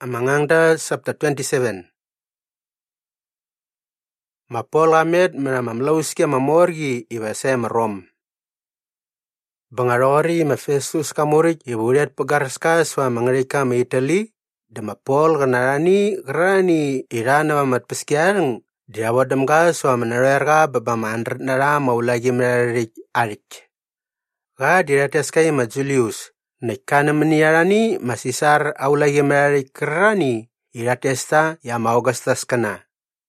Amangangda chapter 27. Mapol amet mamlauski mamorgi ibase marom. Bangarori Festus kamurik iburet pegarska swa mangrika ma Italy de mapol ganarani grani irana mat peskiareng diawadam ga swa manarerga babama andret nara maulagi merarik arik. Ga dirataskai ma Julius nekana meniarani masisar aulagi merarik grani iratesta ya ma Augustus kana.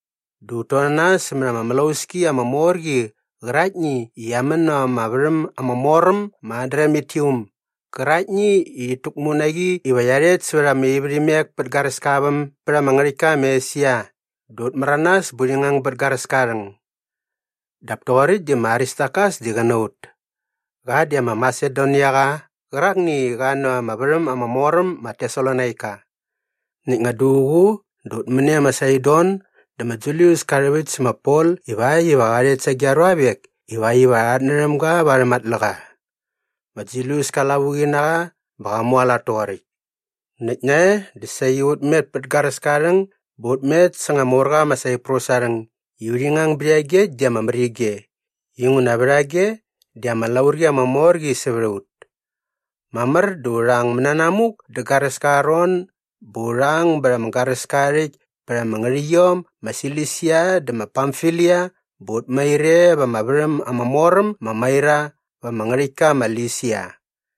Dutona semana mamalauski ama morgi geratni yamena mabrem ama morem madramitium geratni itukmunagi iwayaret sura meibrimek bergaris kabam pra mangrika mesia dut meranas bulingang bergaris kareng daptorit di Maristakas di ganaut ga dia ma Macedonia ga gerakni gana mabrem ama morem ma Tesalonika nik ngadugu dut mene ma Sidon dama Julius Karewits ma Paul iwai garet sagjarwabek iwai adnerem ga baramat laga ma Julius kalawugina baka muala torik neknya disayut met petgaras kareng bot met sangamorga masai prosareng yuringang briage jama merige yunguna brage dia malaurgia mamorgi sebrut mamar durang menanamuk de garas karon burang beram garas karik para mangriyom Masilisia de Pamfilia bot maire ba mabrem amamorem mamaira ba mangrika Malaysia.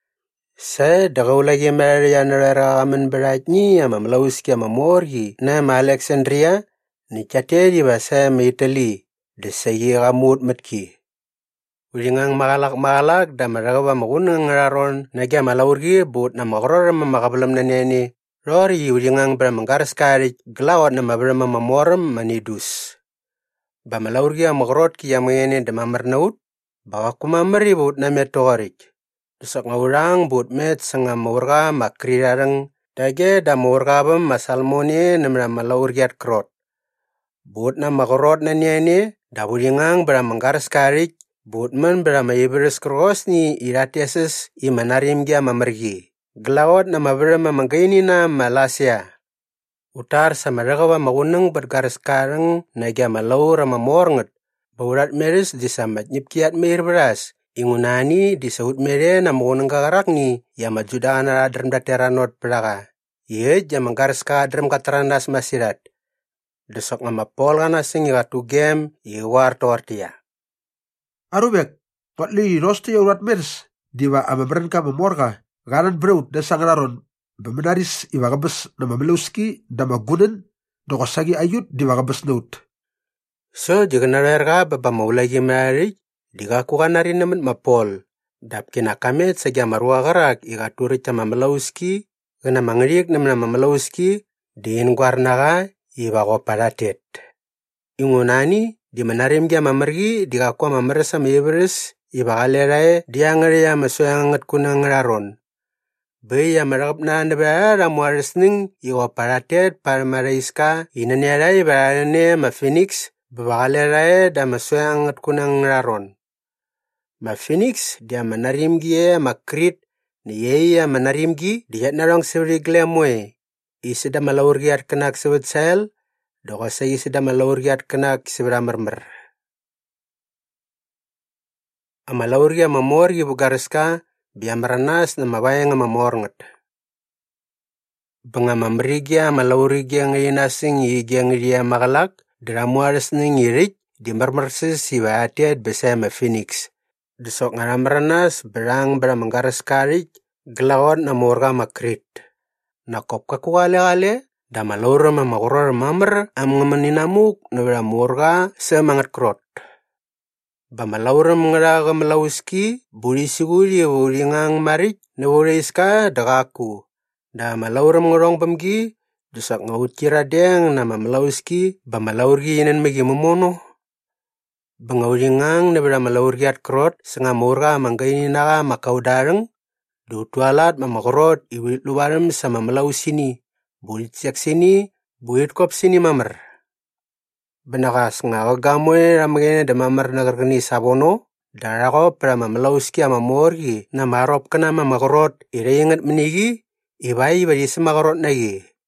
Saya dagaulagi Maria nara amen beratni ama Mlauski ama morgi na ma Alexandria ni chateri ba saya ma Italy de sayi gamut matki. Ulingang magalak da maragawa magunang raron nagya malaurgi bot na magror mamakabalam na nene Rory ulingang bramanggaras karik glawat na mabrama mamorem manidus. Ba malaurgi amagrot ki yamene de mamarnaut bawa kumamari but na metorik. Dusak ngurang but met sanga maurga makrirarang dage da maurgabam masalmoni na malaurgiat krot. But na magrot na nene da ulingang bramanggaras karik but man brama ibris krosni iratiases imanarim gia mamargi. Gelawat na mabrama manggaini na Malaysia. Utar sama ragawa magunang bergaris karang na gya malaur ama morngat. Baurat meris di samat nyipkiat meir beras. Ingunani di saut mere na magunang kagarakni ya majuda na adram dateranot pelaga. Ye jam manggaris ka adram katarandas masirat. Desok nga mapol ka na singi katu gem iwar tortia. Arubek, patli rosti urat meris diwa amabran ka mamorga. Ganan breut da sangraron bemenaris iwagabes na mamelauski da magunan dokosagi ayut di wagabes naut. So jiganarerga baba maulagi mari digakukan narin naman mapol. Dap kinakamet sa marua garak igaturit sa mamelauski gana mangriik naman mamelauski diin guarnaga iwago paratet. Ingunani di manarim gya mamargi digakuwa mamarasa maiberes iwagalerae diangariya masoyangat kunang raron. Baya maragap na nabara muaresning iwa paratet para maraiska inaniarai barane ma Phoenix babagalerae da masoyangat kunang raron. Ma Phoenix dia manarimgi ma Crete ni yeya manarimgi dia narang sewri glemoy. Isida malaurgiat kenak sewet sel doko sa isida malaurgiat kenak sewra mermer. Amalaurgia mamorgi bugareska biamaranas na mabayang mamorngat. Banga mamrigia malaurigia ngayinasing igia ngiria magalak diramuares ning irik di marmarsis iwaatiad besama Phoenix. Desok ngaramaranas berang beramanggaras karik gelawat na morga makrit. Nakop kakuale-ale da malaura mamaguror mamar am ngamaninamuk na beramorga semangat krot. Bamalaura mengaraga melauski buri siguri uringang marik na uriska dagaku. Da malaura mengerong bamgi dusak ngaut kira deng nama melauski bamalaurgi inan megi memono. Bangauringang na bera malaurgiat krot senga morga manggaini naga makaudareng dutualat mamakrot iwit luarem sama melausini burit siak sini burit kop sini mamar. Benakas nga gamoy ramagene da mamar nagargani sabono darako pra mamelauski ama morgi na marop kana mamakrot ireingat menigi ibai bari semakrot nagi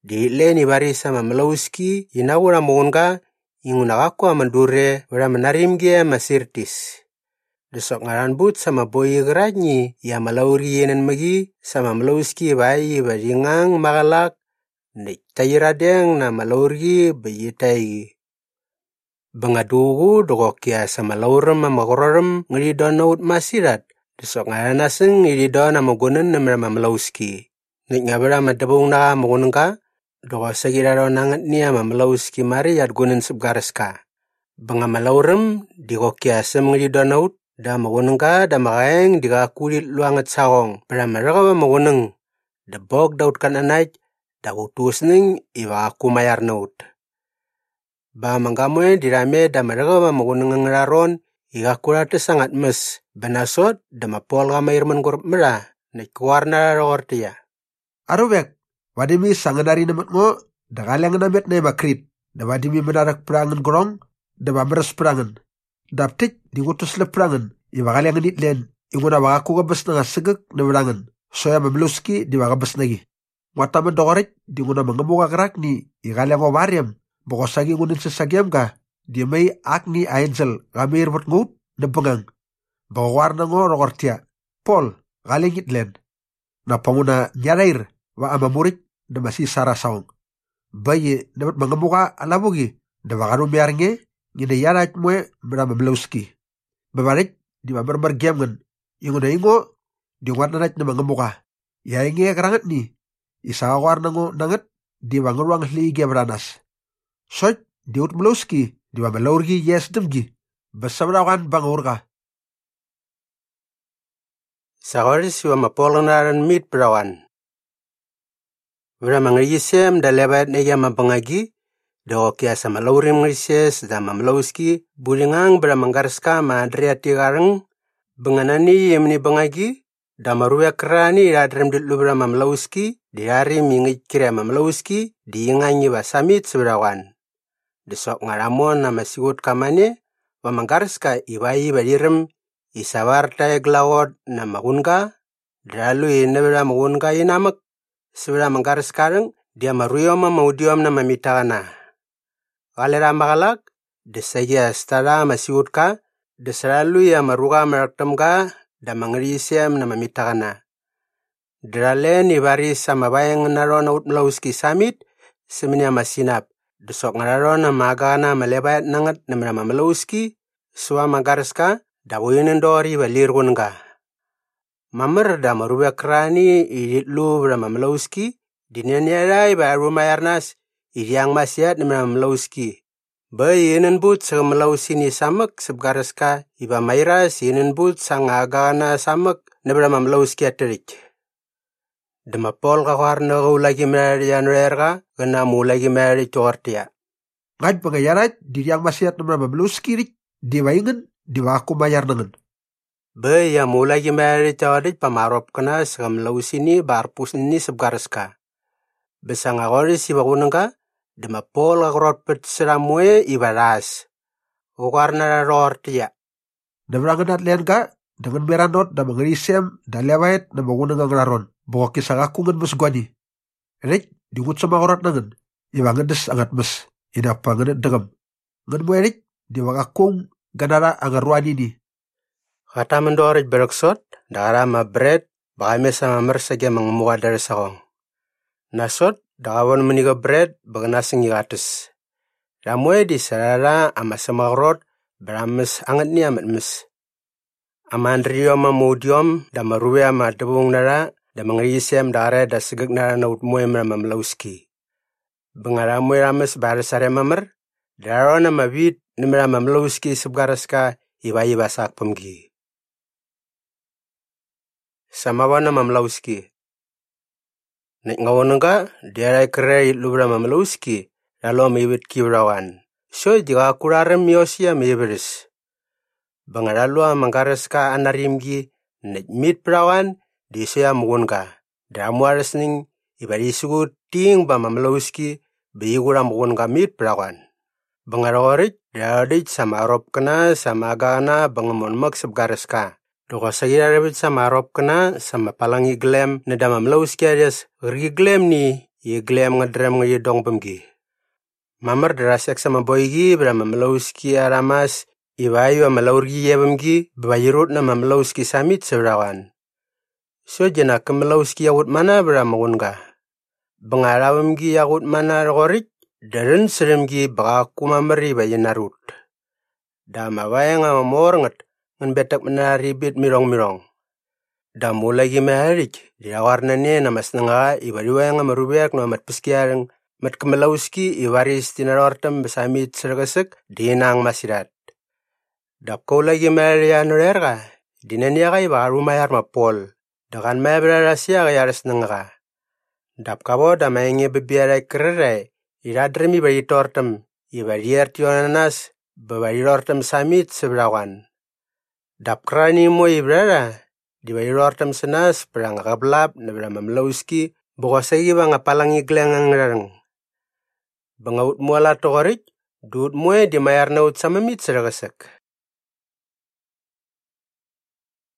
Di leni bari sama melauski inawura mugunga ingunakaku amandure wala menarimgi masirtis. Desok ngaran but sama boyi geranyi ya malauri yenen magi sama melauski bayi badingang magalak nek tayiradeng na malauri bayitai. Bangadugu dogokia sama laurem magororem ngridon naut masirat. Desok ngaran aseng ngridon amagunen namrama melauski. Nek ngabara madabung na magunengka dogo sagiraro nangat niya mamelauski mari yad gunen subgareska. Banga malaurem digokia sem ngridon naut da magunengka da makaeng diga kulit luangat sagong. Para maragawa maguneng da bog daut kan anaj da utus ning iwa aku mayar naut. Ba manggamoy dirame da maragawa maguneng ngeraron iga kurate sangat mes. Banasot da mapol ga mayirman gurup mera nek kuwarna rogortiya. Arubek, wadimi sanganari namat ngo, da kalang namet na makrit, da wadimi menarak perangan gorong, da mameres perangan. Daptik dingutus le perangan, iwa kalang nitlen, inguna wakaku gabas na segek na perangan, soya mameluski di wakabas nagi. Wata mendokorek, dinguna mengemuka gerak ni, ikalang o mariam, bokosagi ngunin sesagiam ka, di may akni angel, kami irbot ngut, na pengang. Bawarna ngo rogortia, Paul, kaling nitlen. Na panguna nyarair, wa amamurik na masisara saong. Bayi dapat mengemuka alabugi da wakaru miarnge ngina yarat mwe bra mamelauski. Babarik di mabarbar giamgan inguna ingo di warnanat na mengemuka. Yainge kerangat ni isa warna ngo nangat di wanguruang hligia branas. Soit di ut melauski di mamelaurgi yes demgi besabrawan bangurga. Sakori siwa mapolnaran mit brawan. Wala mangrisem da lebat nega mapangagi do kia sama laurim ngrises da mamlauski bulingang bra manggarska madriati gareng benganani yemni bangagi da maruya krani radrem ditlu bra mamlauski diari mingi kira mamlauski diinganyi basamit sebrawan. Desok ngaramon na masigut kamane wa manggarska ibai badirem isawarta eglawod na magunga dralu inebra magunga inamak sebera manggar sekarang dia maruyom maudiom na mamitana. Galera magalak desagia stara masiutka desralu ya maruga meraktamga da mangrisem na mamitana. Dralen ibari sama bayang naron out melauski samit semenya masinap. Desok ngararon na magana malebayat nangat na melauski suwa magarska da woyenen dori balirgunga. Mamer da maruba krani iditlu bra mamlauski dineniarai ba rumayarnas idiang masiat na mamlauski. Ba yenen but sa malausi ni samak sebgaraska iba mayras yenen but sang agana samak na bra mamlauski aterik. Demapol ka warna go lagi marian rerga gana mu lagi mari tortia. Ngad pangayarat didiang masiat na mamlauski rik diwaingan diwaku mayar nangan. Ba ya mulai gimari tawarit pamarop kana sagam lausini barpus ini sebgaraska. Besang agori si bagunanga demapol agorot pet seramue ibaras. Ukarna rortia. Dabrangan atlen ka dengan beranot da mangrisem da lewait na bagunanga ngaron. Bawa kisah akungan musgwani. Erik digut sama agorot nangan. Iwangan des angat mes. Inapa nganet degam. Ngan mu erik diwakakung ganara angaruani ni. Kata mendorit bereksot, dara ma bread, bakame sama mersage mengemuka dari sakong. Nasot, dakawan meniga bread, baganasing igatus. Ramwe di sarara ama samagrot, berames angat ni amat mes. Amandrio mamudiom, da maruwe ama debung nara, da mengrisem dara da segek nara naut mue mamlauski. Bengaramwe rames barisare mamer, dara na mabit nimra mamlauski subgaraska ibai basak pemgi. Samawana mamlauski. Nek ngawonanga diarai kere lubra mamlauski lalo mibit kibrawan. So diga kurarem yosia mibiris. Bangaralua manggareska anarimgi nek mit prawan di soya mugunga. Damuares ning ibarisugu ting ba mamlauski biyigura mugunga mit prawan. Bangarorik diadik sama arop kena sama agana bangamon maksab gareska. Doko sagira rebit sama arop kena sama palangi glem nedama melauski arias rigi glem ni ye glem ngadrem ngi dong bemgi. Mamar darasek sama boygi bra mamalauski aramas ibayu amalaurgi yebemgi bayirut na mamalauski samit sebrawan. So jena kemalauski yawut mana bra magunga. Bengarawemgi yawut mana rorik daren seremgi bagaku mamari bayinarut. Da mawayang amamor ngat ngan betak menari bit mirong-mirong. Da mulai gimaharik dirawarnane na masnanga ibariwayang amarubek no mat peskiareng mat kemalauski iwaris tinarortem besamit sergasek dinang masirat. Dap kau lagi maria norerga dinaniaga ibarumayar mapol. Dakan mabra rasia gayaras nenga. Dap kabo da mainge bebiarai kererai iradremi baritortem ibarier tionanas babarirortem samit sebrawan. Dap krani mo ibrara di barirortem senas perang gablap na bramamlauski bogosagi bang apalangi glengang rareng. Bangaut muala togorik dut moe di mayar naut samamit seragasek.